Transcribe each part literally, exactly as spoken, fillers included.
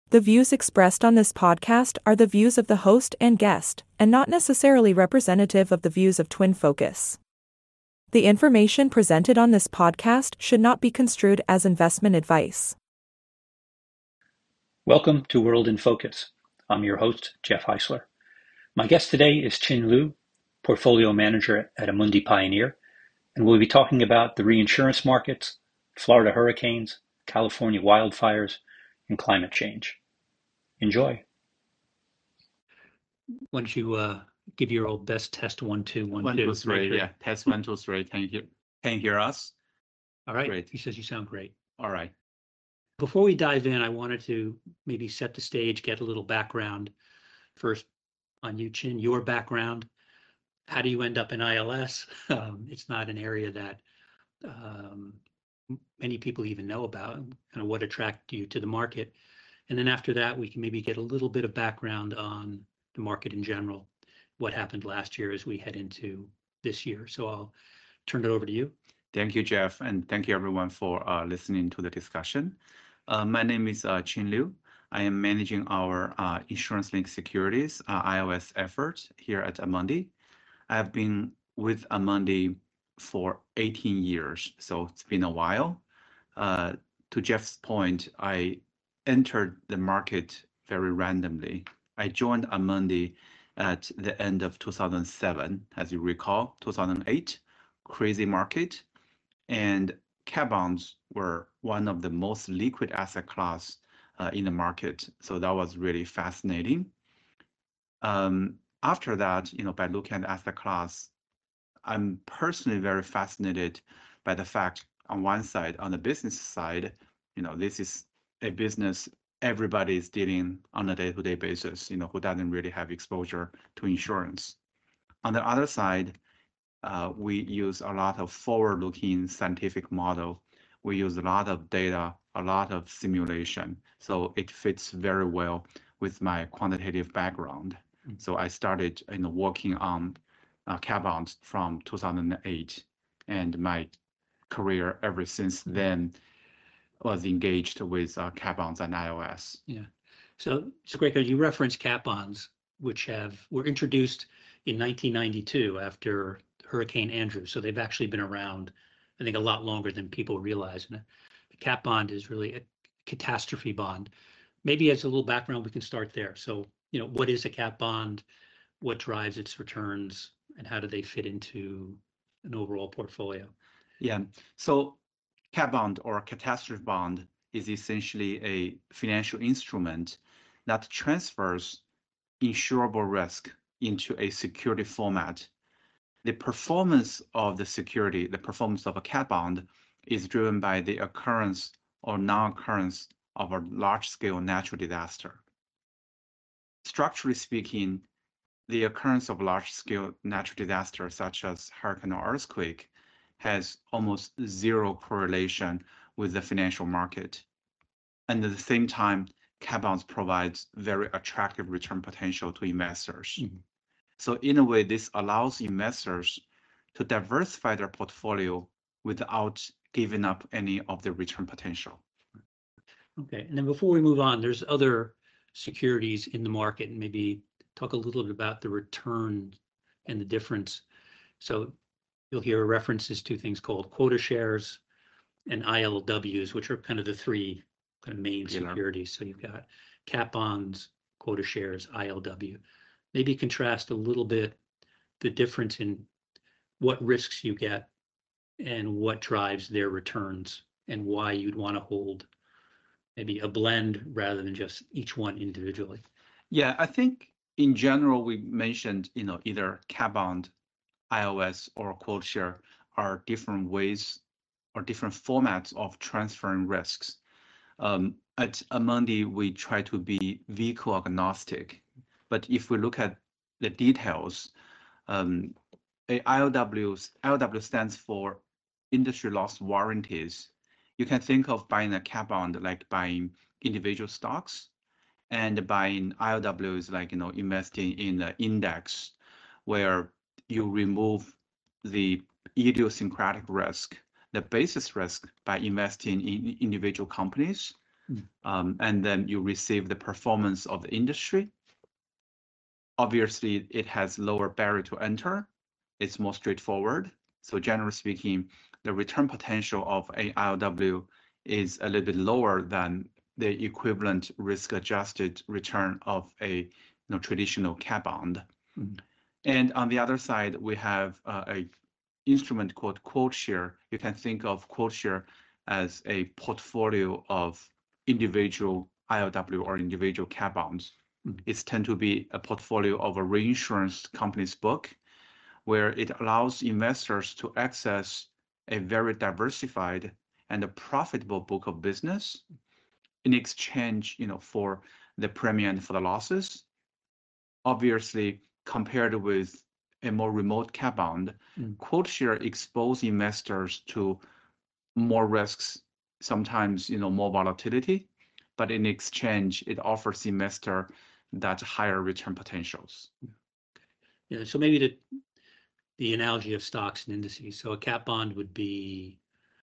The views expressed on this podcast are the views of the host and guest, and not necessarily representative of the views of Twin Focus. The information presented on this podcast should not be construed as investment advice. Welcome to World in Focus. I'm your host, Jeff Heisler. My guest today is Chin Liu, Portfolio Manager at Amundi Pioneer, and we'll be talking about the reinsurance markets, Florida hurricanes, California wildfires, and climate change. Enjoy. Why don't you uh, give your old best test one, two, one, One, two. two, three. Sure. Yeah, test one, two, three. Can you hear? Can you hear us? All right. Great. He says you sound great. All right. Before we dive in, I wanted to maybe set the stage, get a little background first on you, Chin, your background. How do you end up in I L S? Um, it's not an area that um, many people even know about, kind of what attracted you to the market. And then after that, we can maybe get a little bit of background on the market in general, what happened last year as we head into this year. So I'll turn it over to you. Thank you, Jeff, and thank you everyone for uh, listening to the discussion. Uh, my name is uh, Chin Liu. I am managing our uh, insurance-linked securities uh, I O S effort here at Amundi. I have been with Amundi for eighteen years, so it's been a while. Uh, to Jeff's point, I entered the market very randomly. I joined Amundi at the end of two thousand seven, as you recall, two thousand eight, crazy market, and cat bonds were one of the most liquid asset class uh, in the market. So that was really fascinating. Um, after that, you know, by looking at the asset class, I'm personally very fascinated by the fact on one side, on the business side, you know, this is a business everybody is dealing on a day-to-day basis, you know, who doesn't really have exposure to insurance. On the other side, uh, we use a lot of forward-looking scientific model. We use a lot of data, a lot of simulation. So it fits very well with my quantitative background. Mm-hmm. So I started, you know, working on uh, cat bonds from two thousand eight, and my career ever since then was engaged with uh, cat bonds and I O S. Yeah, so it's great because you referenced cat bonds, which have were introduced in nineteen ninety-two after Hurricane Andrew. So they've actually been around, I think, a lot longer than people realize. And the cat bond is really a catastrophe bond. Maybe as a little background, we can start there. So, you know, what is a cat bond? What drives its returns? And how do they fit into an overall portfolio? Yeah, so cat bond or catastrophe bond is essentially a financial instrument that transfers insurable risk into a security format. The performance of the security, the performance of a cat bond, is driven by the occurrence or non-occurrence of a large-scale natural disaster. Structurally speaking, the occurrence of large-scale natural disasters such as hurricane or earthquake has almost zero correlation with the financial market. And at the same time, cat bonds provides very attractive return potential to investors. Mm-hmm. So in a way, this allows investors to diversify their portfolio without giving up any of the return potential. Okay, and then before we move on, there's other securities in the market, and maybe talk a little bit about the return and the difference. So you'll hear references to things called quota shares and I L Ws, which are kind of the three kind of main Pillar. securities. So you've got cat bonds, quota shares, I L W. Maybe contrast a little bit the difference in what risks you get and what drives their returns and why you'd want to hold maybe a blend rather than just each one individually. Yeah, I think in general, we mentioned, you know, either cat bond, I O S, or quota share are different ways or different formats of transferring risks. Um, at Amundi, we try to be vehicle agnostic, but if we look at the details, um, a I L W, I L W stands for industry loss warranties. You can think of buying a cat bond like buying individual stocks, and buying I L W is like, you know, investing in an index where you remove the idiosyncratic risk, the basis risk by investing in individual companies. Mm. Um, and then you receive the performance of the industry. Obviously, it has lower barrier to enter. It's more straightforward. So generally speaking, the return potential of a I L W is a little bit lower than the equivalent risk-adjusted return of a you know, traditional cat bond. Mm. And on the other side, we have uh, a instrument called quote share. You can think of quote share as a portfolio of individual I L W or individual cat bonds. Mm. It's tend to be a portfolio of a reinsurance company's book, where it allows investors to access a very diversified and a profitable book of business in exchange, you know, for the premium and for the losses. Obviously, compared with a more remote cat bond, mm. quote share expose investors to more risks, sometimes you know more volatility, but in exchange, it offers investor that higher return potentials. Yeah, so maybe the the analogy of stocks and indices. So a cat bond would be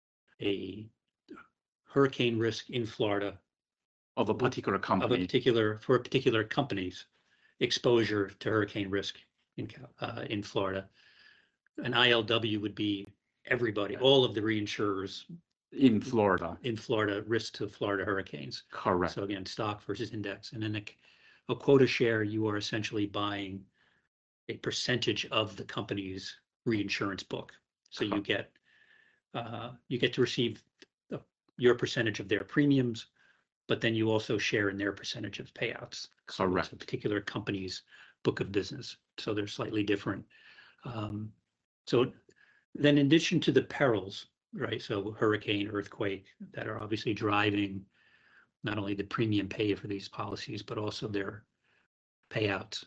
a hurricane risk in Florida of a particular company, of a particular for a particular company's exposure to hurricane risk in uh, in Florida. An I L W would be everybody, all of the reinsurers in Florida, in Florida, risk to Florida hurricanes. Correct. So again, stock versus index, and then a, a quota share, you are essentially buying a percentage of the company's reinsurance book. So you get uh, you get to receive the, your percentage of their premiums, but then you also share in their percentage of payouts. So Correct. it's a particular company's book of business. So they're slightly different. Um, so then in addition to the perils, right? So hurricane, earthquake, that are obviously driving not only the premium pay for these policies, but also their payouts.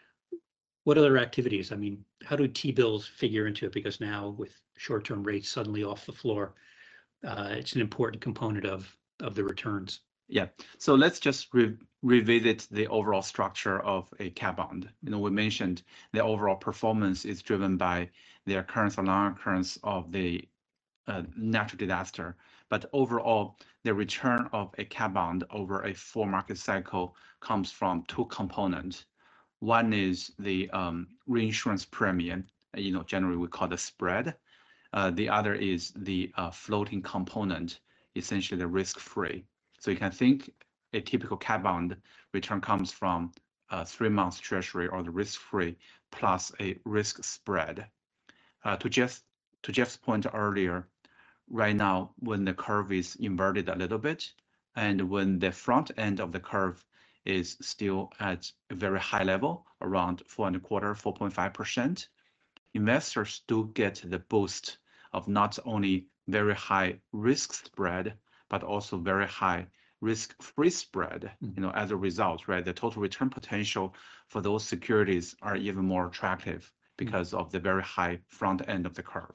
What other activities? I mean, how do T-bills figure into it? Because now with short-term rates suddenly off the floor, uh, it's an important component of, of the returns. Yeah, so let's just re revisit the overall structure of a cat bond. You know, we mentioned the overall performance is driven by the occurrence or non-occurrence of the uh, natural disaster. But overall, the return of a cat bond over a full market cycle comes from two components. One is the um, reinsurance premium, you know, generally we call the spread. Uh, the other is the uh, floating component, essentially the risk-free. So you can think a typical cat bond return comes from a three-month treasury or the risk-free plus a risk spread. Uh, to Jeff, to Jeff's point earlier, right now when the curve is inverted a little bit, and when the front end of the curve is still at a very high level, around four and a quarter, four point five percent, investors do get the boost of not only very high risk spread, but also very high risk-free spread. Mm. You know, as a result, right, the total return potential for those securities are even more attractive because mm. of the very high front end of the curve.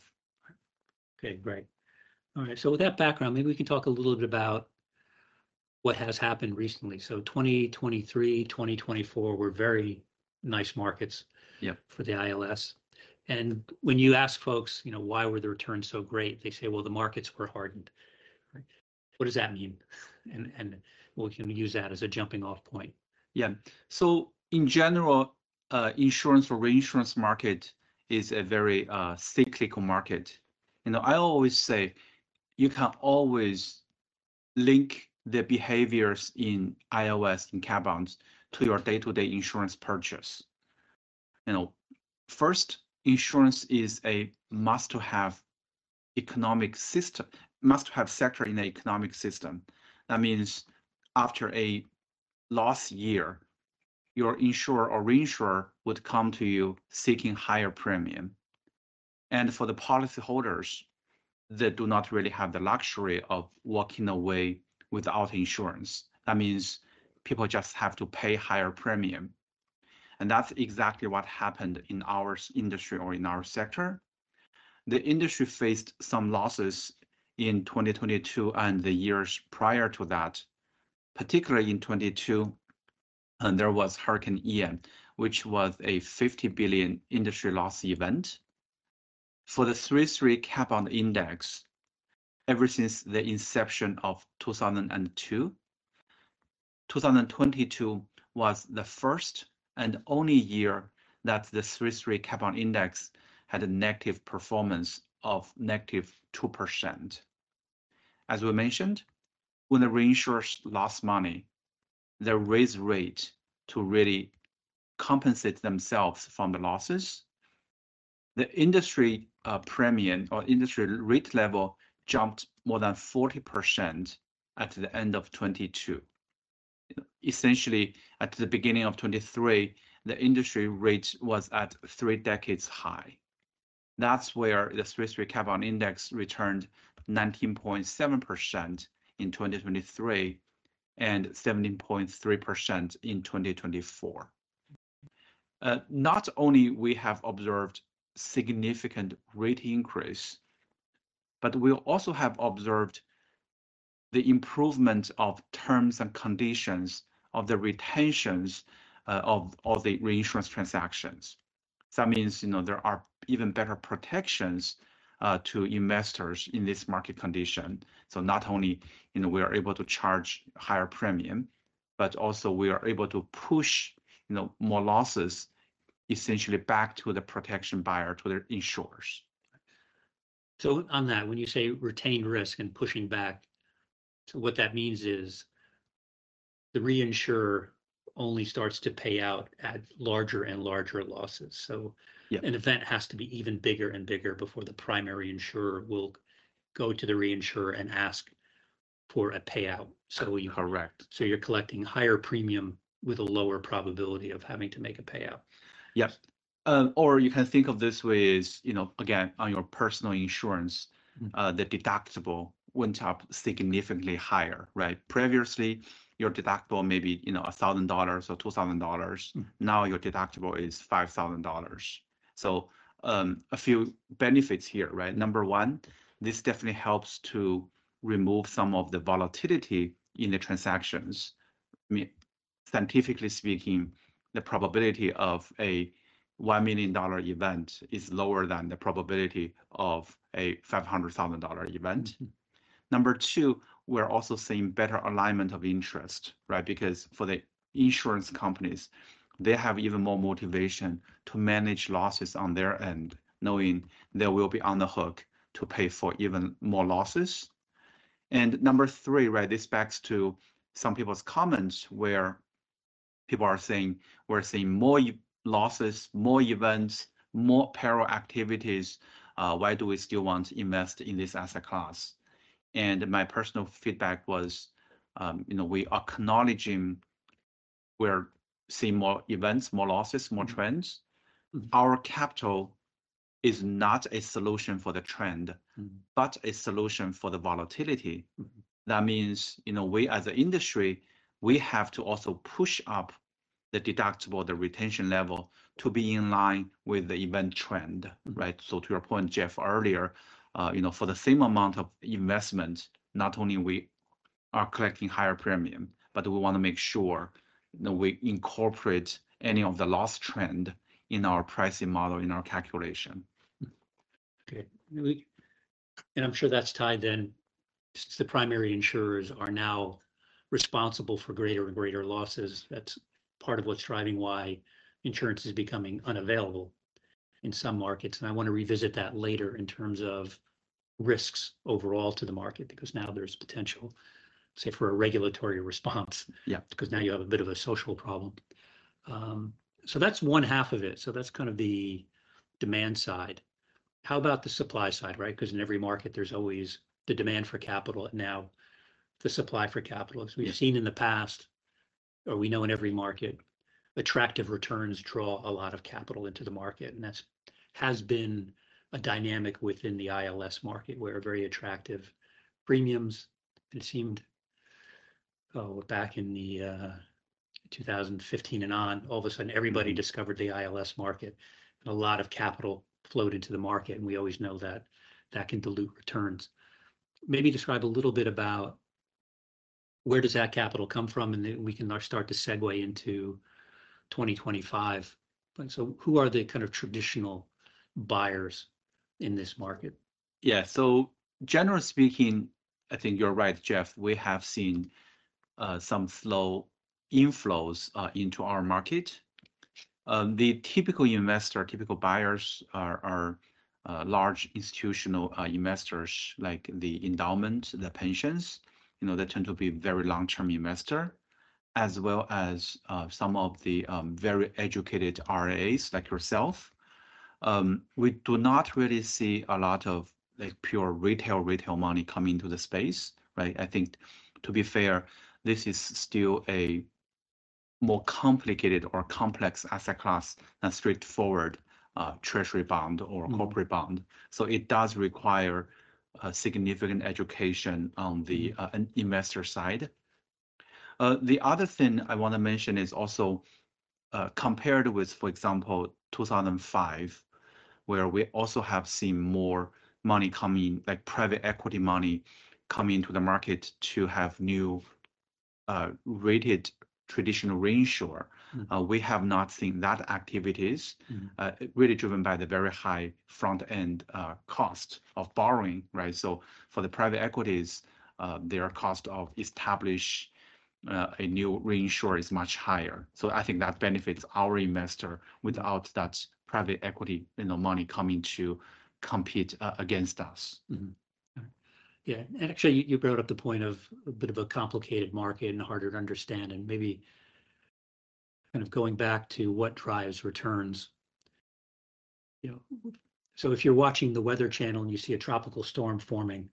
Okay, great. All right, so with that background, maybe we can talk a little bit about what has happened recently. So twenty twenty-three, twenty twenty-four were very nice markets yep. for the I L S. And when you ask folks, you know, why were the returns so great? They say, well, the markets were hardened. Right? What does that mean? And and we can use that as a jumping off point. Yeah. So in general, uh, insurance or reinsurance market is a very uh, cyclical market. You know, I always say you can always link the behaviors in I L S and cat bonds to your day-to-day insurance purchase. You know, first, insurance is a must-to-have economic system, must-to-have sector in the economic system. That means after a loss year, your insurer or reinsurer would come to you seeking higher premium. And for the policyholders, they do not really have the luxury of walking away without insurance. That means people just have to pay higher premium. And that's exactly what happened in our industry or in our sector. The industry faced some losses in twenty twenty-two and the years prior to that. Particularly in twenty-two, and there was Hurricane Ian, which was a fifty billion industry loss event. For the three three cat bond index, ever since the inception of two thousand two, two thousand twenty-two was the first and only year that the Swiss Re Cap on Index had a negative performance of negative two percent. As we mentioned, when the reinsurers lost money, they raised rate to really compensate themselves from the losses. The industry uh, premium or industry rate level jumped more than forty percent at the end of twenty-two. Essentially, at the beginning of twenty-three, the industry rate was at three decades high. That's where the Swiss Re Cap on Index returned nineteen point seven percent in twenty twenty-three and seventeen point three percent in twenty twenty-four. Uh, not only we have observed significant rate increase, but we also have observed the improvement of terms and conditions of the retentions uh, of, of the reinsurance transactions. That means, you know, there are even better protections uh, to investors in this market condition. So not only, you know, we are able to charge higher premium, but also we are able to push, you know, more losses essentially back to the protection buyer, to their insurers. So on that, when you say retained risk and pushing back, so what that means is the reinsurer only starts to pay out at larger and larger losses. So yep. An event has to be even bigger and bigger before the primary insurer will go to the reinsurer and ask for a payout. So you correct. So you're collecting higher premium with a lower probability of having to make a payout. Yes. Um, or you can think of this way as, you know, again, on your personal insurance, mm-hmm. uh, the deductible went up significantly higher, right? Previously, your deductible maybe, you know, one thousand dollars or two thousand dollars. Mm-hmm. Now your deductible is five thousand dollars. So um, a few benefits here, right? Number one, this definitely helps to remove some of the volatility in the transactions. I mean, scientifically speaking, the probability of a one million dollar event is lower than the probability of a five hundred thousand dollar event. Mm-hmm. Number two, we're also seeing better alignment of interest, right? Because for the insurance companies, they have even more motivation to manage losses on their end, knowing they will be on the hook to pay for even more losses. And number three, right, this backs to some people's comments where people are saying we're seeing more losses, more events, more peril activities. Uh, why do we still want to invest in this asset class? And my personal feedback was, um, you know, we are acknowledging we're seeing more events, more losses, more mm-hmm. trends. Mm-hmm. Our capital is not a solution for the trend, mm-hmm. but a solution for the volatility. Mm-hmm. That means, you know, we as an industry, we have to also push up the deductible, the retention level to be in line with the event trend, mm-hmm. right? So to your point, Jeff, earlier, uh, you know, for the same amount of investment, not only we are collecting higher premium, but we want to make sure, you know, we incorporate any of the loss trend in our pricing model, in our calculation. Okay, and I'm sure that's tied then, since the primary insurers are now responsible for greater and greater losses. That's part of what's driving why insurance is becoming unavailable in some markets. And I want to revisit that later in terms of risks overall to the market, because now there's potential, say, for a regulatory response. Yeah. Because now you have a bit of a social problem. Um, so that's one half of it. So that's kind of the demand side. How about the supply side, right? Because in every market, there's always the demand for capital and now the supply for capital. As we've yeah. seen in the past, or we know in every market, attractive returns draw a lot of capital into the market. And that's has been a dynamic within the I L S market where very attractive premiums, it seemed, oh, back in the uh, two thousand fifteen and on, all of a sudden everybody mm-hmm. discovered the I L S market and a lot of capital flowed into the market. And we always know that that can dilute returns. Maybe describe a little bit about where does that capital come from, and then we can start to segue into twenty twenty-five. So who are the kind of traditional buyers in this market? Yeah, so generally speaking, I think you're right, Jeff. We have seen uh, some slow inflows uh, into our market. Um, the typical investor, typical buyers are, are uh, large institutional uh, investors like the endowment, the pensions. You know, they tend to be very long-term investor, as well as uh, some of the um, very educated R I As like yourself. Um, we do not really see a lot of like pure retail retail money coming into the space, right? I think, to be fair, this is still a more complicated or complex asset class than straightforward uh, treasury bond or Mhm. corporate bond. So it does require a significant education on the uh, an investor side. Uh, the other thing I want to mention is also uh, compared with, for example, two thousand five, where we also have seen more money coming, like private equity money coming into the market to have new uh, rated traditional reinsurer. Mhm. Uh, we have not seen that activities Mhm. uh, really driven by the very high front end uh, cost of borrowing, right? So for the private equities, uh, their cost of establish uh, a new reinsurer is much higher. So I think that benefits our investor without that private equity, you know, money coming to compete uh, against us. Mhm. Yeah, and actually, you, you brought up the point of a bit of a complicated market and harder to understand, and maybe kind of going back to what drives returns. You know, so if you're watching the Weather Channel and you see a tropical storm forming,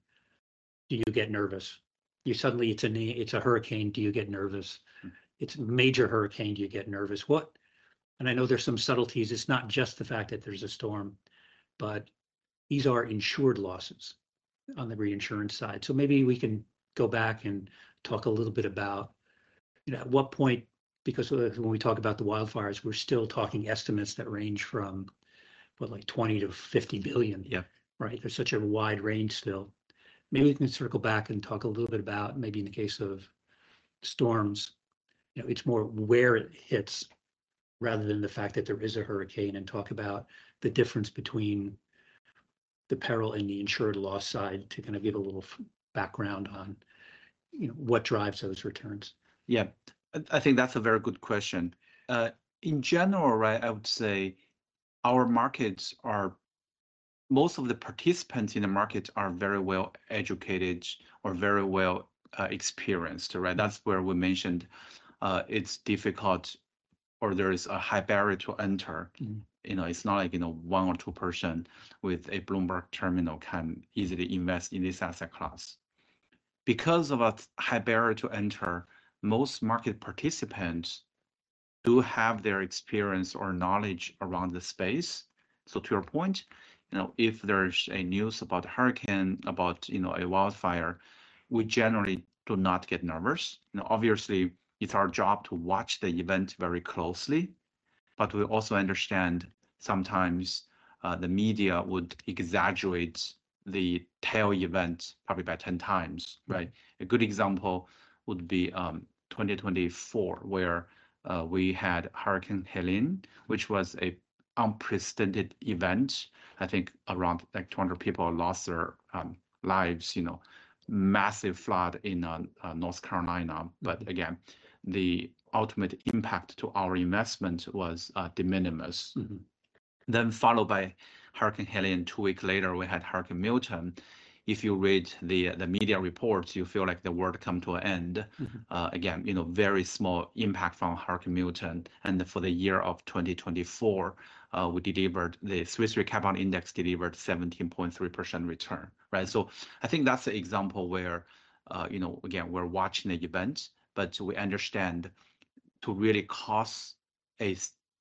do you get nervous? You suddenly it's a na- it's a hurricane. Do you get nervous? It's a major hurricane. Do you get nervous? What? And I know there's some subtleties. It's not just the fact that there's a storm, but these are insured losses on the reinsurance side. So maybe we can go back and talk a little bit about, you know, at what point, because when we talk about the wildfires, we're still talking estimates that range from what, like twenty to fifty billion. Yeah. Right. There's such a wide range still. Maybe we can circle back and talk a little bit about, maybe in the case of storms, you know, it's more where it hits rather than the fact that there is a hurricane, and talk about the difference between the peril and the insured loss side to kind of give a little background on, you know, what drives those returns. Yeah, I think that's a very good question. Uh, in general, right, I would say our markets are, most of the participants in the market are very well educated or very well uh, experienced, right? That's where we mentioned uh, it's difficult, or there is a high barrier to enter. Mhm. You know, it's not like, you know, one or two person with a Bloomberg terminal can easily invest in this asset class. Because of a high barrier to enter, most market participants do have their experience or knowledge around the space. So to your point, you know, if there's a news about a hurricane, about, you know, a wildfire, we generally do not get nervous. You know, obviously, it's our job to watch the event very closely, but we also understand sometimes uh, the media would exaggerate the tail event probably by ten times, right? A good example would be um, twenty twenty-four, where uh, we had Hurricane Helene, which was a unprecedented event. I think around like two hundred people lost their um, lives, you know, massive flood in uh, uh, North Carolina. But again, the ultimate impact to our investment was uh, de minimis. Mm-hmm. Then followed by Hurricane Helene, two weeks later, we had Hurricane Milton. If you read the the media reports, you feel like the world come to an end. Mm-hmm. Uh, again, you know, very small impact from Hurricane Milton. And for the year of twenty twenty-four, uh, we delivered, the Swiss Re Cap Bond Index delivered seventeen point three percent return, right? So I think that's the example where, uh, you know, again, we're watching the event, but we understand to really cause a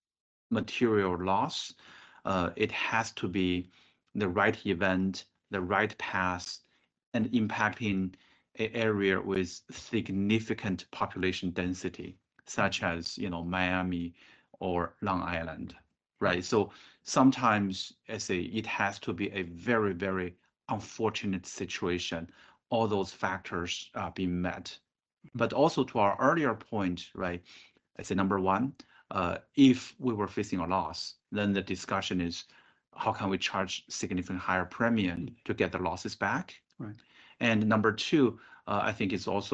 material loss, uh, it has to be the right event, the right path, and impacting an area with significant population density, such as, you know, Miami or Long Island, right? So sometimes I say it has to be a very, very unfortunate situation, all those factors uh, being met. But also to our earlier point, right? I say number one, uh, if we were facing a loss, then the discussion is how can we charge significantly higher premium to get the losses back? Right. And number two, uh, I think it's also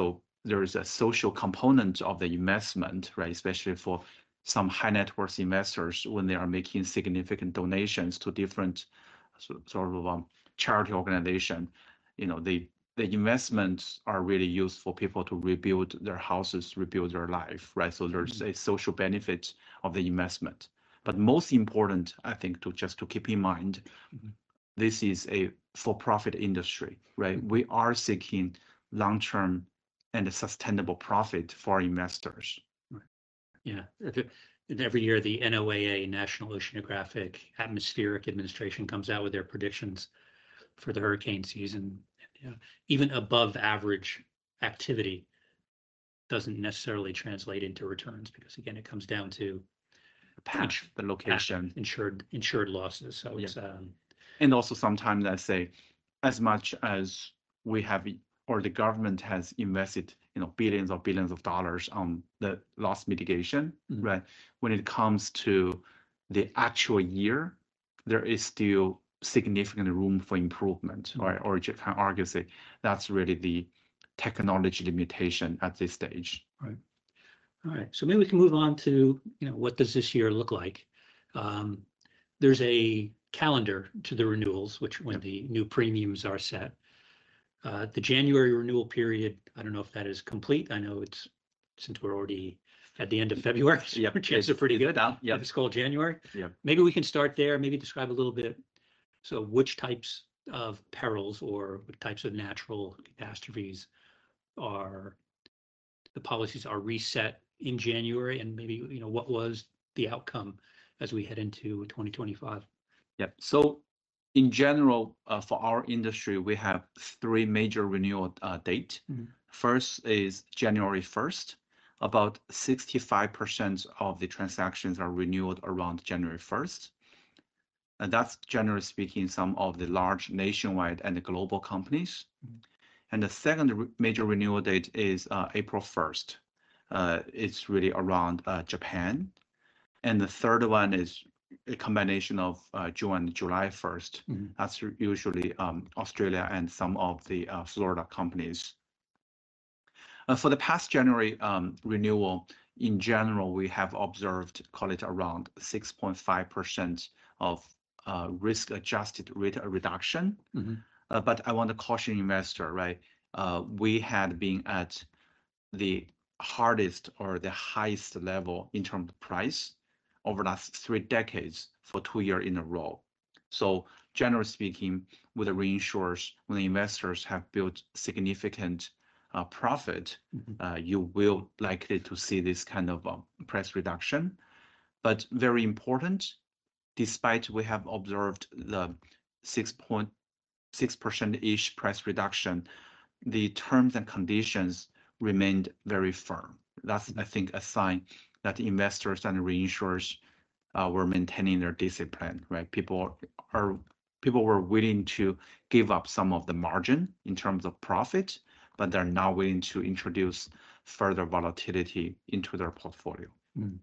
there is a social component of the investment, right? Especially for some high net worth investors when they are making significant donations to different sort of um, charity organization. You know, they the investments are really used for people to rebuild their houses, rebuild their life, right? So there's mm-hmm. a social benefit of the investment. But most important, I think, to just to keep in mind, mm-hmm. this is a for-profit industry, right? Mm-hmm. We are seeking long-term and sustainable profit for investors. Right. Yeah. And every year, the N O A A, National Oceanographic Atmospheric Administration, comes out with their predictions for the hurricane season. Yeah. Even above average activity doesn't necessarily translate into returns because, again, it comes down to the path, the location, path, insured insured losses. So yeah. it's um, and also sometimes I say, as much as we have or the government has invested, you know, billions or billions of dollars on the loss mitigation, mm-hmm. right? When it comes to the actual year, there is still significant room for improvement, mm-hmm. right? Or you can argue say that's really the technology limitation at this stage. Right. All right. So maybe we can move on to, you know, what does this year look like? Um, there's a calendar to the renewals, which when yep. the new premiums are set. Uh, the January renewal period, I don't know if that is complete. I know it's, since we're already at the end of February, so yep. our chances are pretty good. Yeah, it's called January. Yeah. Maybe we can start there, maybe describe a little bit. So which types of perils or what types of natural catastrophes are, the policies are reset in January, and maybe, you know, what was the outcome as we head into twenty twenty-five? Yep. So in general, uh, for our industry, we have three major renewal uh, date. Mm-hmm. First is January first. About sixty-five percent of the transactions are renewed around January first. And that's generally speaking some of the large nationwide and the global companies. Mm-hmm. And the second re- major renewal date is uh, April first. Uh, it's really around uh, Japan. And the third one is a combination of uh, June and July first. Mm-hmm. That's usually um, Australia and some of the uh, Florida companies. Uh, for the past January um, renewal, in general, we have observed, call it around six point five percent of uh, risk-adjusted rate reduction. Mm-hmm. Uh, but I want to caution investor, right? Uh, we had been at the hardest or the highest level in terms of price over the last three decades for two years in a row. So generally speaking, with the reinsurers, when the investors have built significant uh, profit, mm-hmm. uh, you will likely to see this kind of uh, price reduction. But very important, despite we have observed the six point six percent-ish price reduction, the terms and conditions remained very firm. That's, I think, a sign that investors and reinsurers uh, were maintaining their discipline, right? People are people were willing to give up some of the margin in terms of profit, but they're now willing to introduce further volatility into their portfolio. Mm.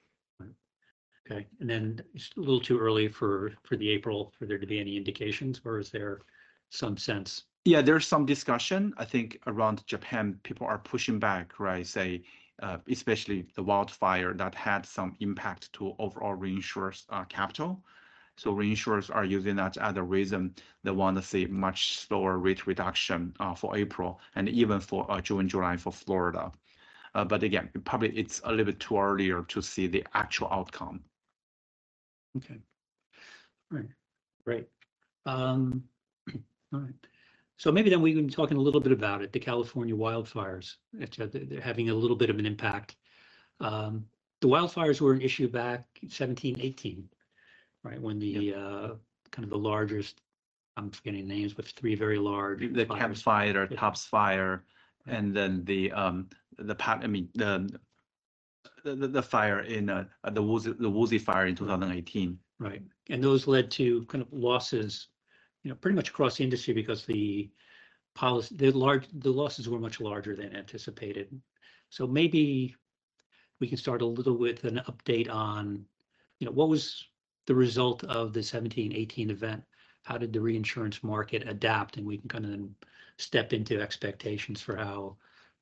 Okay, and then it's a little too early for for the April for there to be any indications, or is there some sense? Yeah, there's some discussion. I think around Japan, people are pushing back, right? Say, uh, especially the wildfire that had some impact to overall reinsurers' uh, capital. So reinsurers are using that as a reason they want to see much slower rate reduction uh, for April and even for uh, June and July for Florida. Uh, but again, probably it's a little bit too earlier to see the actual outcome. Okay. All right. Great. Um, all right. So maybe then we can talk a little bit about it. The California wildfires, it's, uh, they're having a little bit of an impact. Um, the wildfires were an issue back seventeen, eighteen, right? When the yep. uh, kind of the largest, I'm forgetting the names, but three very large. The Camp Fire, yeah. Tops Fire, and then the um the I mean the the, the fire in uh, the Woolsey the Woolsey fire in two thousand eighteen. Right, and those led to kind of losses, you know, pretty much across the industry because the policy, the large, the losses were much larger than anticipated. So maybe we can start a little with an update on, you know, what was the result of the seventeen eighteen event? How did the reinsurance market adapt? And we can kind of then step into expectations for how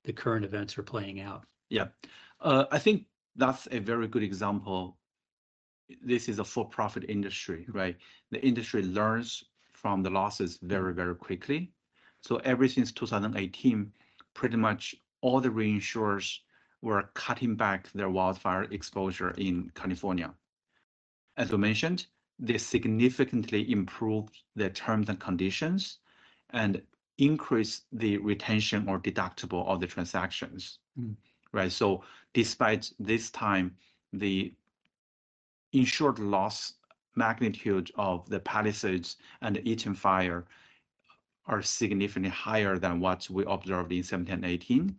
the current events are playing out. Yeah, uh, I think that's a very good example. This is a for-profit industry, right? The industry learns from the losses very, very quickly. So ever since two thousand eighteen, pretty much all the reinsurers were cutting back their wildfire exposure in California. As we mentioned, they significantly improved the terms and conditions and increased the retention or deductible of the transactions, Mm. right? So despite this time, the insured loss magnitude of the Palisades and the Eaton fire are significantly higher than what we observed in seventeen and eighteen.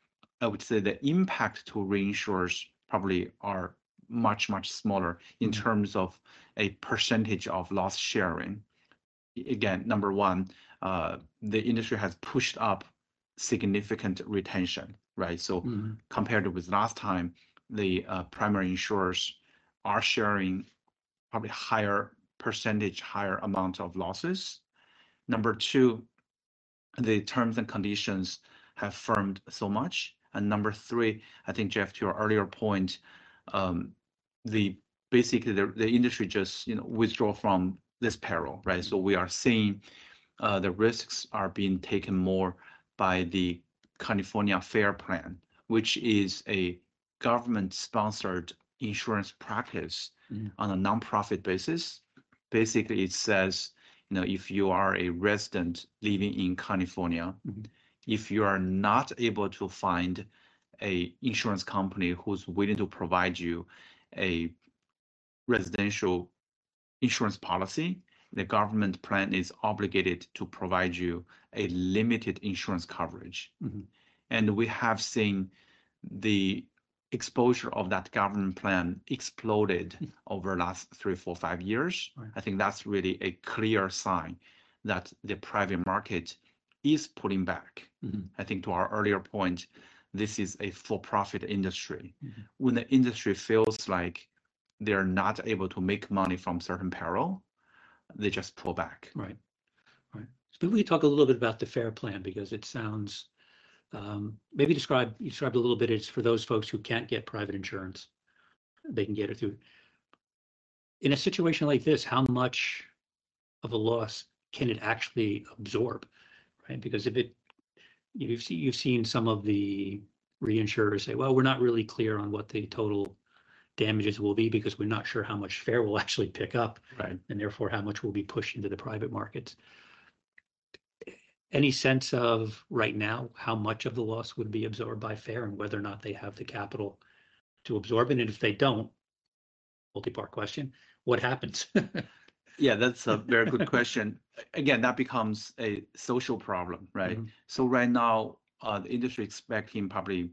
I would say the impact to reinsurers probably are much, much smaller in Mhm. terms of a percentage of loss sharing. Again, number one, uh, the industry has pushed up significant retention, right? So Mhm. compared with last time, the uh, primary insurers are sharing probably higher percentage, higher amount of losses. Number two, the terms and conditions have firmed so much. And number three, I think, Jeff, to your earlier point, um, the basically the, the industry just you know withdraw from this peril, right? So we are seeing uh, the risks are being taken more by the California FAIR Plan, which is a government-sponsored insurance practice Mhm. on a nonprofit basis. Basically, it says, you know, if you are a resident living in California, Mhm. if you are not able to find a insurance company who's willing to provide you a residential insurance policy, the government plan is obligated to provide you a limited insurance coverage. Mhm. And we have seen the exposure of that government plan exploded over the last three, four, five years. Right. I think that's really a clear sign that the private market is pulling back. Mhm. I think to our earlier point, this is a for-profit industry. Mhm. When the industry feels like they're not able to make money from certain peril, they just pull back. Right, right. So maybe we could talk a little bit about the FAIR Plan because it sounds, um, maybe describe, you described a little bit, it's for those folks who can't get private insurance. They can get it through. In a situation like this, how much of a loss can it actually absorb, right? Because if it, you've seen, you've seen some of the reinsurers say, well, we're not really clear on what the total damages will be because we're not sure how much FAIR will actually pick up, Right. and therefore how much will be pushed into the private markets. Any sense of right now how much of the loss would be absorbed by FAIR and whether or not they have the capital to absorb it? And if they don't, multi-part question, what happens? Yeah, that's a very good question. Again, that becomes a social problem, right? Mhm. So right now, uh, the industry expecting probably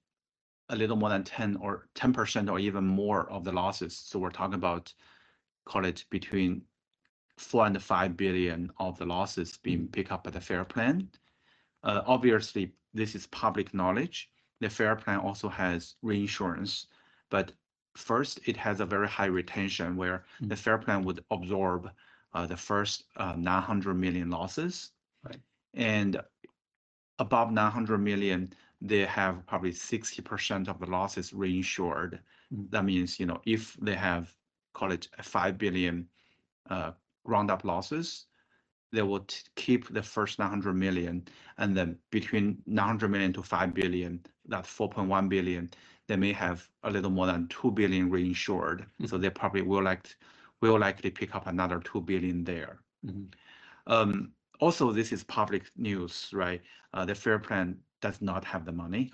a little more than ten or ten percent or even more of the losses. So we're talking about, call it between four and five billion of the losses being Mhm. picked up by the FAIR Plan. Uh, obviously, this is public knowledge. The FAIR Plan also has reinsurance, but first, it has a very high retention where Mm. the FAIR Plan would absorb uh, the first uh, nine hundred million losses. Right. And above nine hundred million, they have probably sixty percent of the losses reinsured. Mm. That means, you know, if they have, call it five billion uh, ground up losses, they will t- keep the first nine hundred million, and then between nine hundred million to five billion, that four point one billion, they may have a little more than two billion reinsured. Mhm. So they probably will like will likely pick up another two billion there. Mhm. Um, also, this is public news, right? Uh, the FAIR Plan does not have the money,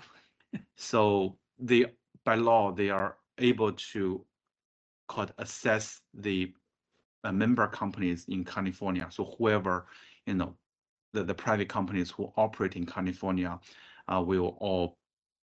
so they by law they are able to called assess the uh, member companies in California. So whoever, you know, the, the private companies who operate in California uh, will all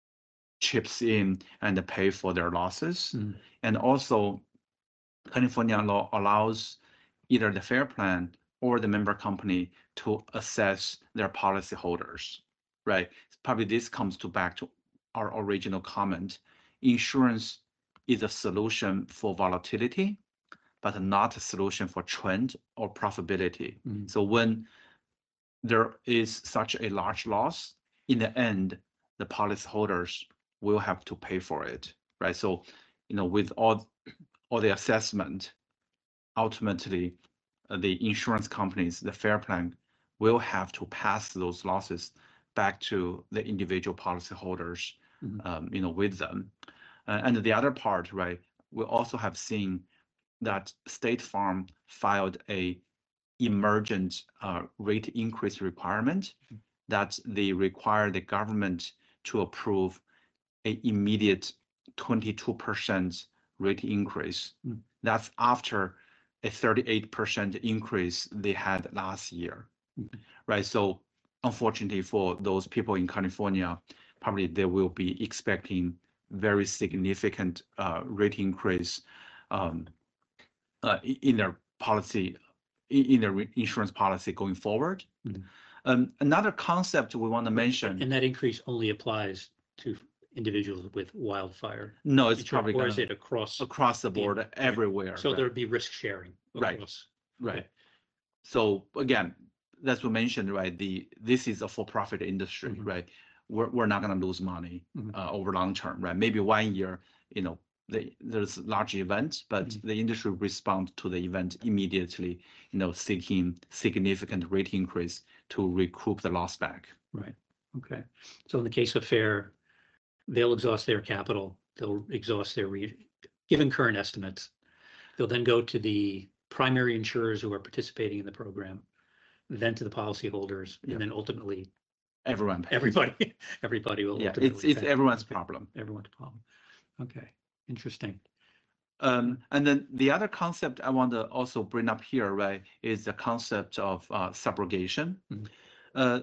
chips in and pay for their losses. Mm. And also, California law allows either the FAIR Plan or the member company to assess their policyholders, right? Probably this comes to back to our original comment. Insurance is a solution for volatility, but not a solution for trend or profitability. Mm. So when there is such a large loss, in the end, the policyholders will have to pay for it, right? So, you know, with all all the assessment, ultimately, uh, the insurance companies, the FAIR Plan, will have to pass those losses back to the individual policyholders, Mhm. um, you know, with them. Uh, and the other part, right, we also have seen that State Farm filed a emergent uh, rate increase requirement that they require the government to approve a immediate twenty-two percent rate increase. Mm. That's after a thirty-eight percent increase they had last year, Mhm. right? So unfortunately for those people in California, probably they will be expecting very significant uh, rate increase um, uh, i- in their policy, i- in their re- insurance policy going forward. Mhm. Um, another concept we want to mention, And that increase only applies to individuals with wildfire no, it's insurance, probably or gonna is it across? across the the- board right. everywhere. So right? there'd be risk sharing Right. across. Right. Okay. So again, as we mentioned, right, the this is a for-profit industry, Mhm. right? We're we're not gonna lose money Mhm. uh, over long term, right? Maybe one year, you know, the, there's large events, but Mhm. the industry respond to the event immediately, you know, seeking significant rate increase to recoup the loss back. Right. Okay. So in the case of FAIR, they'll exhaust their capital, they'll exhaust their, re- given current estimates, they'll then go to the primary insurers who are participating in the program, then to the policyholders, Yeah. and then ultimately Everyone pays. everybody, everybody will Yeah, it's ultimately it's pay. everyone's Okay. problem. Everyone's problem. Okay, interesting. Um, and then the other concept I want to also bring up here, right, is the concept of uh, subrogation. Mhm. Uh,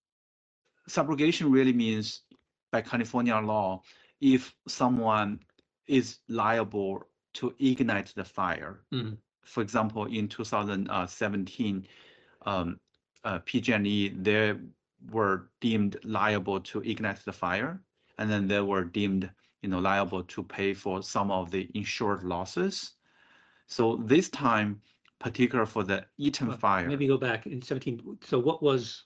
subrogation really means, by California law, if someone is liable to ignite the fire. Mhm. For example, in two thousand seventeen, um, uh, P G and E, they were deemed liable to ignite the fire, and then they were deemed, you know, liable to pay for some of the insured losses. So this time, particular for the Eaton Well, fire. Maybe go back in seventeen. So what was,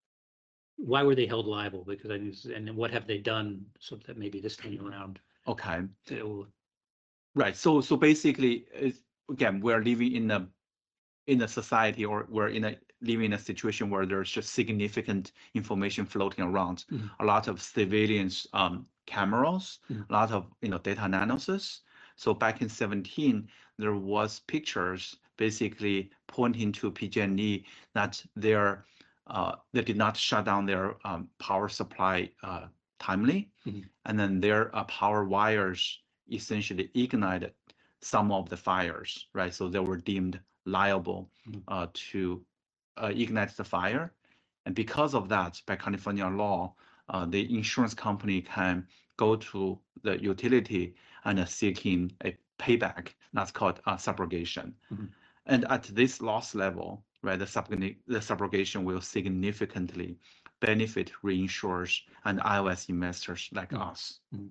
why were they held liable? Because I knew, and then what have they done so that maybe this time around Okay, it will, right. So so basically, it's, again, we're living in a in a society, or we're in a living in a situation where there's just significant information floating around. Mhm. A lot of surveillance um, cameras, Mhm. a lot of you know data analysis. So back in seventeen, there was pictures basically pointing to P G and E that they're uh, they did not shut down their um, power supply uh, timely, Mhm. and then their uh, power wires essentially ignited some of the fires, right? So they were deemed liable Mhm. uh, to uh, ignite the fire. And because of that, by California law, uh, the insurance company can go to the utility and uh, seeking a payback. That's called uh, subrogation. Mhm. And at this loss level, right, the, subrog- the subrogation will significantly benefit reinsurers and I O S investors like Mhm. us. Mhm.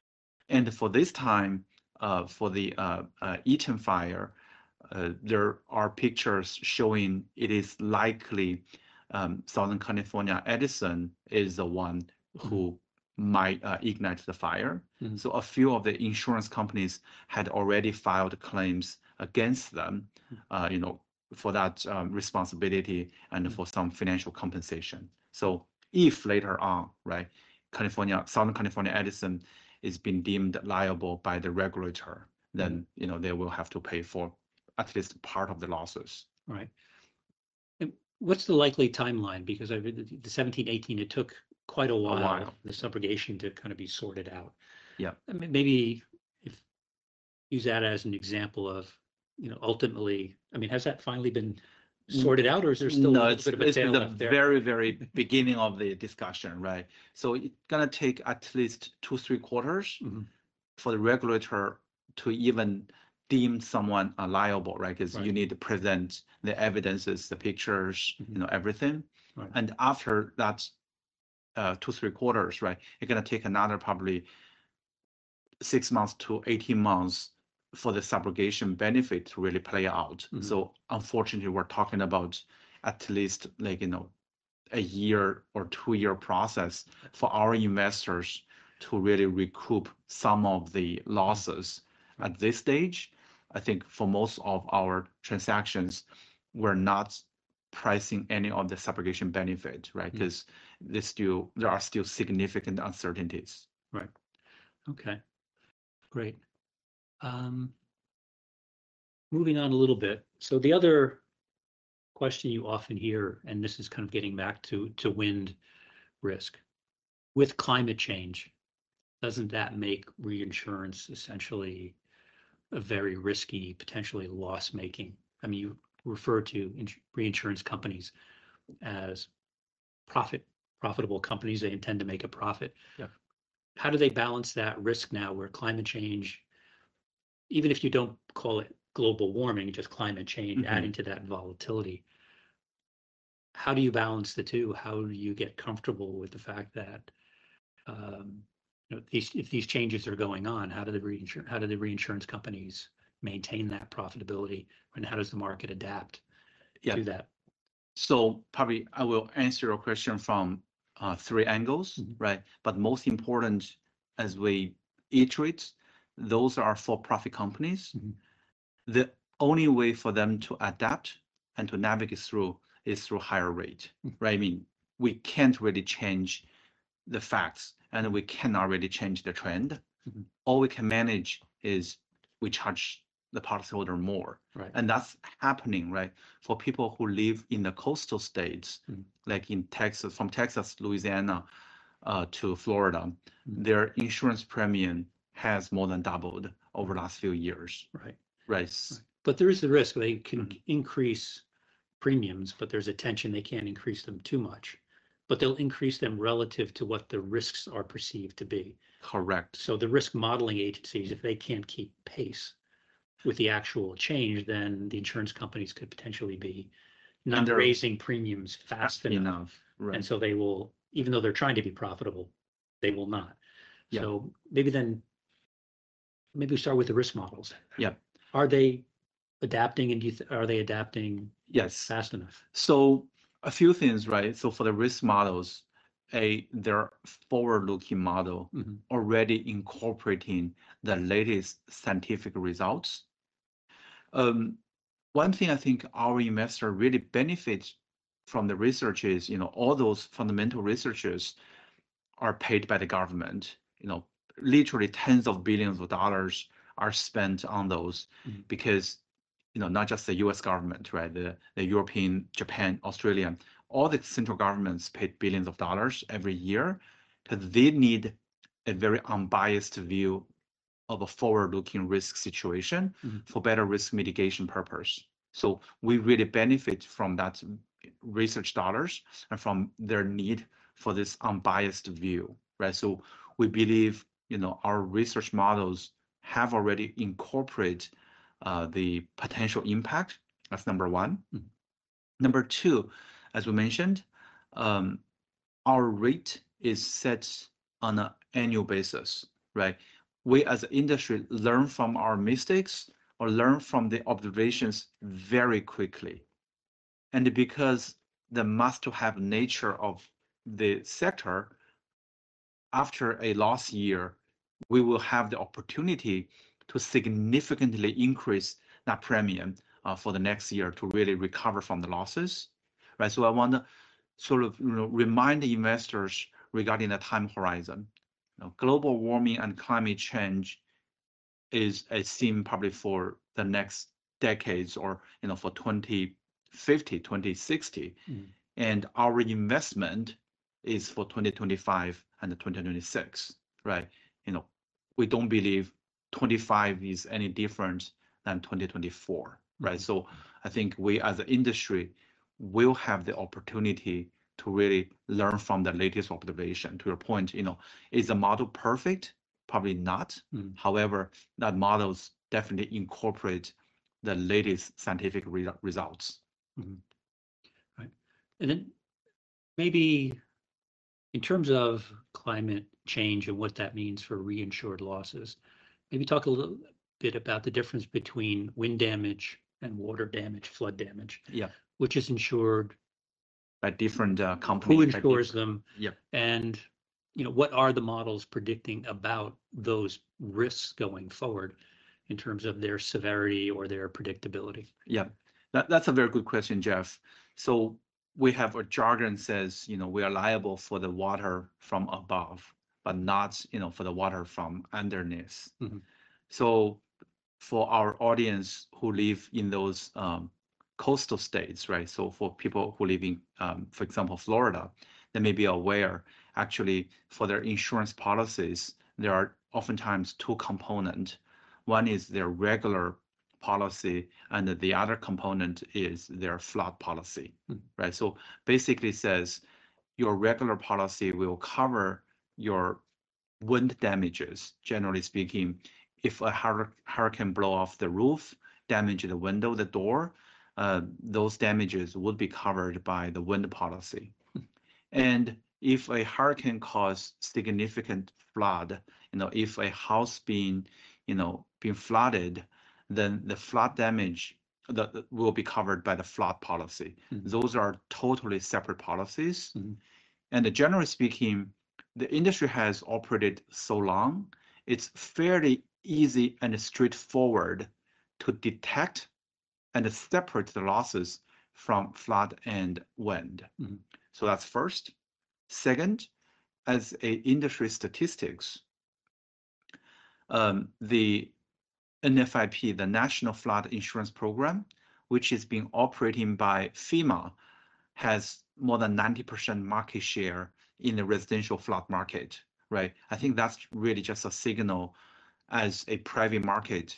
And for this time, uh, for the uh, uh, Eaton fire, uh, there are pictures showing it is likely um, Southern California Edison is the one who might uh, ignite the fire. Mhm. So a few of the insurance companies had already filed claims against them, uh, you know, for that um, responsibility and Mhm. for some financial compensation. So if later on, right, California, Southern California Edison is being deemed liable by the regulator, then you know they will have to pay for at least part of the losses. Right. And what's the likely timeline? Because I read the seventeen, eighteen, it took quite a while, while. for the subrogation to kind of be sorted out. Yeah. I mean, maybe if use that as an example of, you know, ultimately, I mean, has that finally been sorted out, or is there still a No, little it's, bit of a it's tail the left there? very, very beginning of the discussion, right? So it's gonna take at least two, three quarters Mhm. for the regulator to even deem someone uh, liable, right? Because Right. you need to present the evidences, the pictures, Mhm. you know, everything. Right. And after that, uh, two, three quarters, right? It's gonna take another probably six months to eighteen months for the subrogation benefit to really play out. Mhm. So unfortunately, we're talking about at least like, you know, a year or two year process for our investors to really recoup some of the losses. At this stage, I think for most of our transactions, we're not pricing any of the subrogation benefit, right? Because mm. still there are still significant uncertainties. Right. Okay. Great. Um, moving on a little bit. So the other question you often hear, and this is kind of getting back to to wind risk, with climate change, doesn't that make reinsurance essentially a very risky, potentially loss-making? I mean, you refer to reinsurance companies as profit profitable companies. They intend to make a profit. Yeah. How do they balance that risk now where climate change, even if you don't call it global warming, just climate change, mm-hmm. adding to that volatility, how do you balance the two? How do you get comfortable with the fact that um, you know, these, if these changes are going on, how do the reinsur- how do the reinsurance companies maintain that profitability, and how does the market adapt yeah. to that? So probably I will answer your question from uh, three angles, mm-hmm. right? But most important, as we iterate, those are for-profit companies. Mm-hmm. The only way for them to adapt and to navigate through is through higher rate, mm-hmm. right? I mean, we can't really change the facts, and we cannot really change the trend. Mm-hmm. All we can manage is we charge the policyholder more, right. And that's happening, right? For people who live in the coastal states, mm-hmm. like in Texas, from Texas, Louisiana, uh, to Florida, mm-hmm. their insurance premium has more than doubled over the last few years. Right. Right. right. But there is the risk they can mm-hmm. increase premiums, but there's a tension they can't increase them too much. But they'll increase them relative to what the risks are perceived to be. Correct. So the risk modeling agencies, if they can't keep pace with the actual change, then the insurance companies could potentially be not raising premiums fast enough. enough. Right. And so they will, even though they're trying to be profitable, they will not. Yeah. So maybe then, maybe we start with the risk models. Yeah. Are they adapting, and do you th- are they adapting yes. fast enough? So a few things, right? So for the risk models, a their forward-looking model mm-hmm. already incorporating the latest scientific results. Um, one thing I think our investor really benefits from the research is, you know, all those fundamental researchers are paid by the government. You know, literally tens of billions of dollars are spent on those mm-hmm. because, you know, not just the U S government, right? The, the European, Japan, Australia, all the central governments paid billions of dollars every year because they need a very unbiased view of a forward-looking risk situation mm-hmm. for better risk mitigation purpose. So we really benefit from that research dollars and from their need for this unbiased view, right? So we believe, you know, our research models have already incorporated uh, the potential impact. That's number one. Mm-hmm. Number two, as we mentioned, um, our rate is set on an annual basis, right? We as an industry learn from our mistakes or learn from the observations very quickly. And because the must-have nature of the sector, after a loss year, we will have the opportunity to significantly increase that premium uh, for the next year to really recover from the losses, right? So I want to sort of, you know, remind the investors regarding the time horizon. You know, global warming and climate change is a theme probably for the next decades, or, you know, for twenty fifty, twenty sixty. Mm. And our investment is for twenty twenty-five and twenty twenty-six, right? You know, we don't believe twenty-five is any different than twenty twenty-four, right? Mm-hmm. So I think we as an industry will have the opportunity to really learn from the latest observation. To your point, you know, is the model perfect? Probably not. Mm. However, that models definitely incorporate the latest scientific re- results. Mm-hmm. Right. And then maybe in terms of climate change and what that means for reinsured losses, maybe talk a little bit about the difference between wind damage and water damage, flood damage. Yeah. Which is insured by different uh, companies. Who insures them? Yep. And, you know, what are the models predicting about those risks going forward in terms of their severity or their predictability? Yeah, that, that's a very good question, Jeff. So we have a jargon says, you know, we are liable for the water from above, but not, you know, for the water from underneath. Mm-hmm. So for our audience who live in those um, coastal states, right? So for people who live in, um, for example, Florida, they may be aware, actually, for their insurance policies, there are oftentimes two components. One is their regular policy, and the other component is their flood policy, mm-hmm. right? So basically says your regular policy will cover your wind damages, generally speaking. If a hur hurricane blow off the roof, damage the window, the door, uh, those damages would be covered by the wind policy. And if a hurricane caused significant flood, you know, if a house being, you know, being flooded, then the flood damage that will be covered by the flood policy. Mm-hmm. Those are totally separate policies. Mm-hmm. And generally speaking, the industry has operated so long, it's fairly easy and straightforward to detect and separate the losses from flood and wind. Mm-hmm. So that's first. Second, as a industry statistics, um, the N F I P, the National Flood Insurance Program, which is being operating by FEMA, has more than ninety percent market share in the residential flood market, right? I think that's really just a signal as a private market.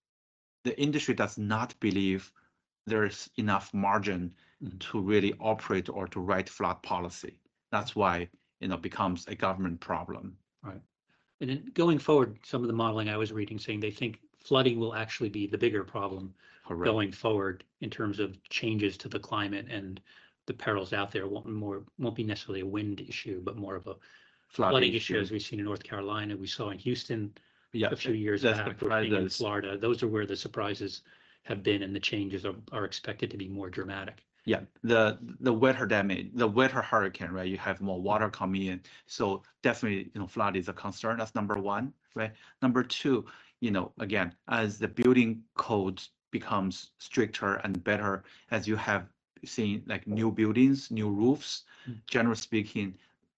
The industry does not believe there's enough margin mm-hmm. to really operate or to write flood policy. That's why, you know, becomes a government problem. Right. And then going forward, some of the modeling I was reading saying they think flooding will actually be the bigger problem Correct. Going forward in terms of changes to the climate, and the perils out there won't more won't be necessarily a wind issue, but more of a Flood flooding issue. issue as we've seen in North Carolina, we saw in Houston yeah, a few years back, in Florida. Those are where the surprises have been, and the changes are, are expected to be more dramatic. Yeah, the the wetter damage, the wetter hurricane, right? You have more water coming in, so definitely, you know, flood is a concern. That's number one, right? Number two, you know, again, as the building code becomes stricter and better, as you have seen, like new buildings, new roofs, mm. generally speaking,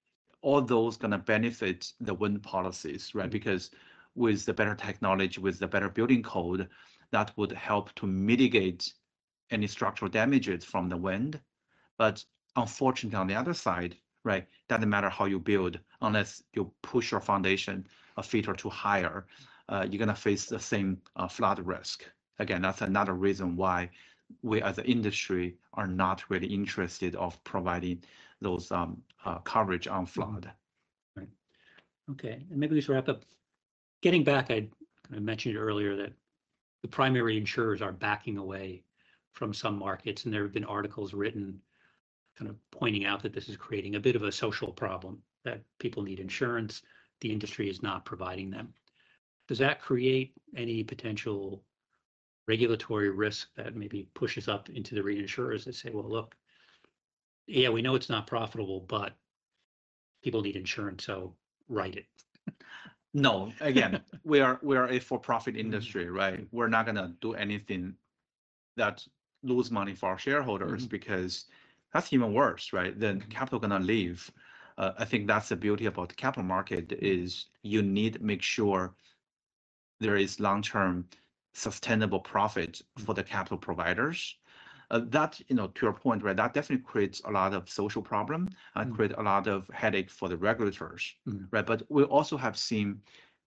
all those gonna benefit the wind policies, right? Mm. Because with the better technology, with the better building code, that would help to mitigate any structural damages from the wind. But unfortunately, on the other side, right, doesn't matter how you build, unless you push your foundation a feet or two higher, uh, you're gonna face the same uh, flood risk. Again, that's another reason why we as an industry are not really interested of providing those um, uh, coverage on flood. Right. Okay, and maybe we should wrap up. Getting back, I, I mentioned earlier that the primary insurers are backing away from some markets, and there have been articles written kind of pointing out that this is creating a bit of a social problem, that people need insurance, the industry is not providing them. Does that create any potential regulatory risk that maybe pushes up into the reinsurers that say, well, look, yeah, we know it's not profitable, but people need insurance, so write it? No, again, we are we are a for-profit industry, right? We're not gonna do anything that lose money for our shareholders, mm-hmm. because that's even worse, right? Then capital gonna leave. Uh, I think that's the beauty about the capital market is you need to make sure there is long-term sustainable profit for the capital providers. Uh, that, you know, to your point, right, that definitely creates a lot of social problem and mm. create a lot of headache for the regulators, mm. right? But we also have seen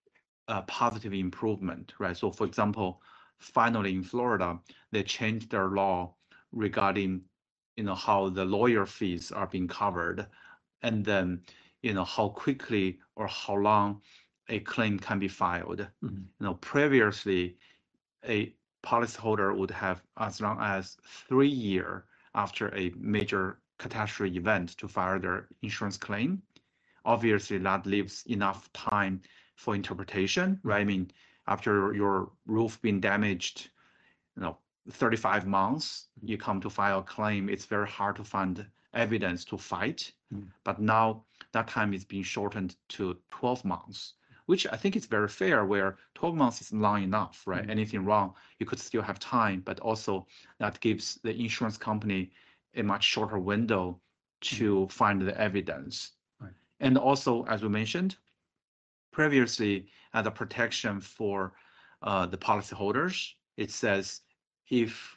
a positive improvement, right? So for example, finally in Florida, they changed their law regarding, you know, how the lawyer fees are being covered, and then, you know, how quickly or how long a claim can be filed. Mm-hmm. You know, previously, a policyholder would have as long as three years after a major catastrophe event to file their insurance claim. Obviously, that leaves enough time for interpretation, right? I mean, after your roof being damaged, you know, thirty-five months, you come to file a claim, it's very hard to find evidence to fight. Mm. But now that time is being shortened to twelve months, which I think is very fair, where twelve months is long enough, right? Mm. Anything wrong, you could still have time, but also that gives the insurance company a much shorter window to mm. find the evidence. Right. And also, as we mentioned previously, as a protection for uh, the policyholders, it says if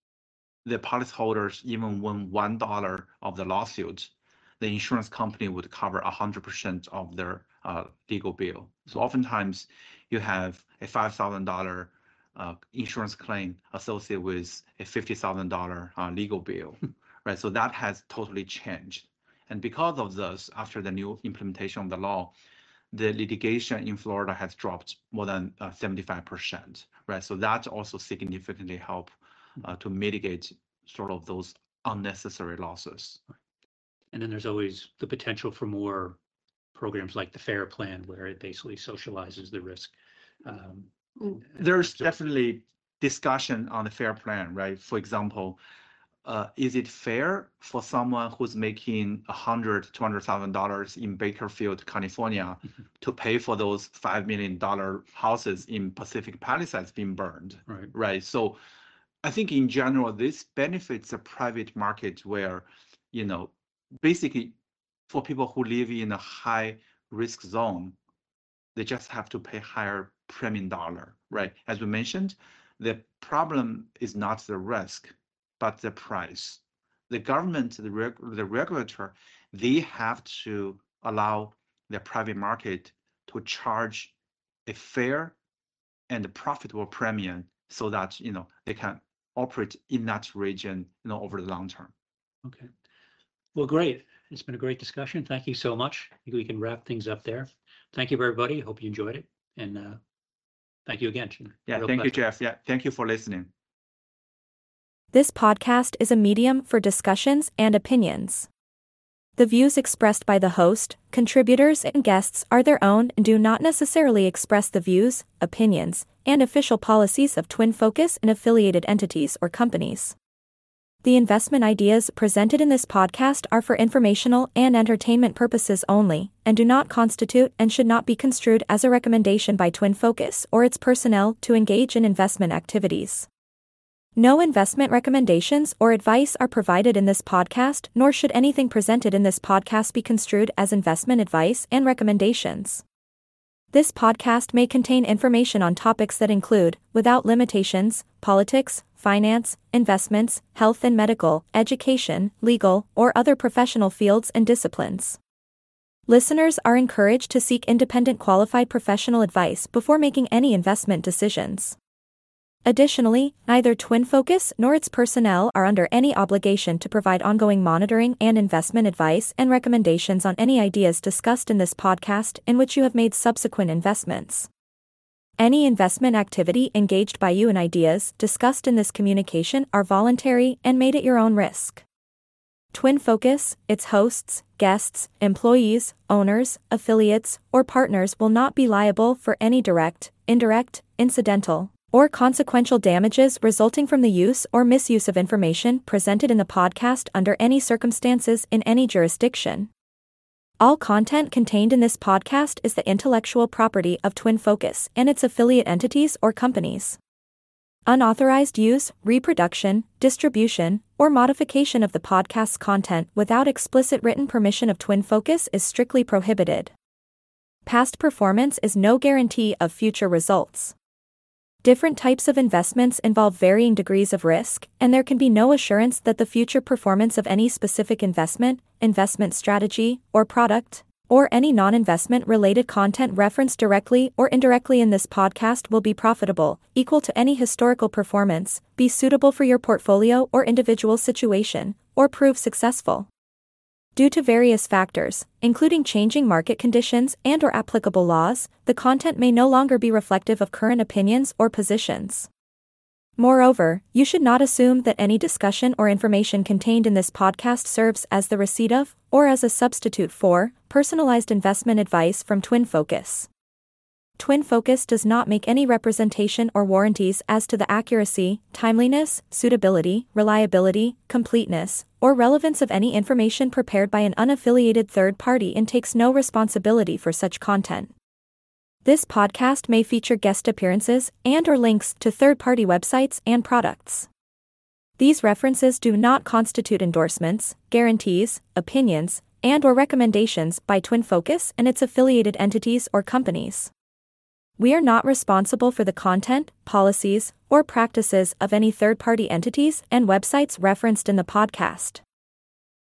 the policyholders even win one dollar of the lawsuit, the insurance company would cover one hundred percent of their uh, legal bill. So oftentimes you have a five thousand dollars uh, insurance claim associated with a fifty thousand dollars uh, legal bill, right? So that has totally changed. And because of this, after the new implementation of the law, the litigation in Florida has dropped more than uh, seventy-five percent, right? So that also significantly help uh, to mitigate sort of those unnecessary losses. And then there's always the potential for more programs like the FAIR Plan, where it basically socializes the risk. Um, There's definitely discussion on the FAIR Plan, right? For example, uh, is it fair for someone who's making a hundred, two hundred thousand dollars in Bakersfield, California, to pay for those five million dollar houses in Pacific Palisades being burned? Right. Right. So I think in general, this benefits the private market where, you know, basically for people who live in a high risk zone, they just have to pay higher premium dollar, right? As we mentioned, the problem is not the risk, but the price. The government, the, reg the regulator, they have to allow the private market to charge a fair and profitable premium so that, you know, they can operate in that region, you know, over the long term. Okay. Well, great. It's been a great discussion. Thank you so much. I think we can wrap things up there. Thank you, everybody. Hope you enjoyed it. And uh, thank you again. Yeah, Real thank pleasure. you, Jeff. Yeah, thank you for listening. This podcast is a medium for discussions and opinions. The views expressed by the host, contributors, and guests are their own and do not necessarily express the views, opinions, and official policies of Twin Focus and affiliated entities or companies. The investment ideas presented in this podcast are for informational and entertainment purposes only, and do not constitute and should not be construed as a recommendation by Twin Focus or its personnel to engage in investment activities. No investment recommendations or advice are provided in this podcast, nor should anything presented in this podcast be construed as investment advice and recommendations. This podcast may contain information on topics that include, without limitations, politics, finance, investments, health and medical, education, legal, or other professional fields and disciplines. Listeners are encouraged to seek independent qualified professional advice before making any investment decisions. Additionally, neither Twin Focus nor its personnel are under any obligation to provide ongoing monitoring and investment advice and recommendations on any ideas discussed in this podcast in which you have made subsequent investments. Any investment activity engaged by you and ideas discussed in this communication are voluntary and made at your own risk. Twin Focus, its hosts, guests, employees, owners, affiliates, or partners will not be liable for any direct, indirect, incidental, or consequential damages resulting from the use or misuse of information presented in the podcast under any circumstances in any jurisdiction. All content contained in this podcast is the intellectual property of Twin Focus and its affiliate entities or companies. Unauthorized use, reproduction, distribution, or modification of the podcast's content without explicit written permission of Twin Focus is strictly prohibited. Past performance is no guarantee of future results. Different types of investments involve varying degrees of risk, and there can be no assurance that the future performance of any specific investment, investment strategy, or product, or any non-investment related content referenced directly or indirectly in this podcast will be profitable, equal to any historical performance, be suitable for your portfolio or individual situation, or prove successful. Due to various factors, including changing market conditions and/or applicable laws, the content may no longer be reflective of current opinions or positions. Moreover, you should not assume that any discussion or information contained in this podcast serves as the receipt of, or as a substitute for, personalized investment advice from Twin Focus. Twin Focus does not make any representation or warranties as to the accuracy, timeliness, suitability, reliability, completeness, or relevance of any information prepared by an unaffiliated third party and takes no responsibility for such content. This podcast may feature guest appearances and or links to third-party websites and products. These references do not constitute endorsements, guarantees, opinions, and or recommendations by Twin Focus and its affiliated entities or companies. We are not responsible for the content, policies, or practices of any third-party entities and websites referenced in the podcast.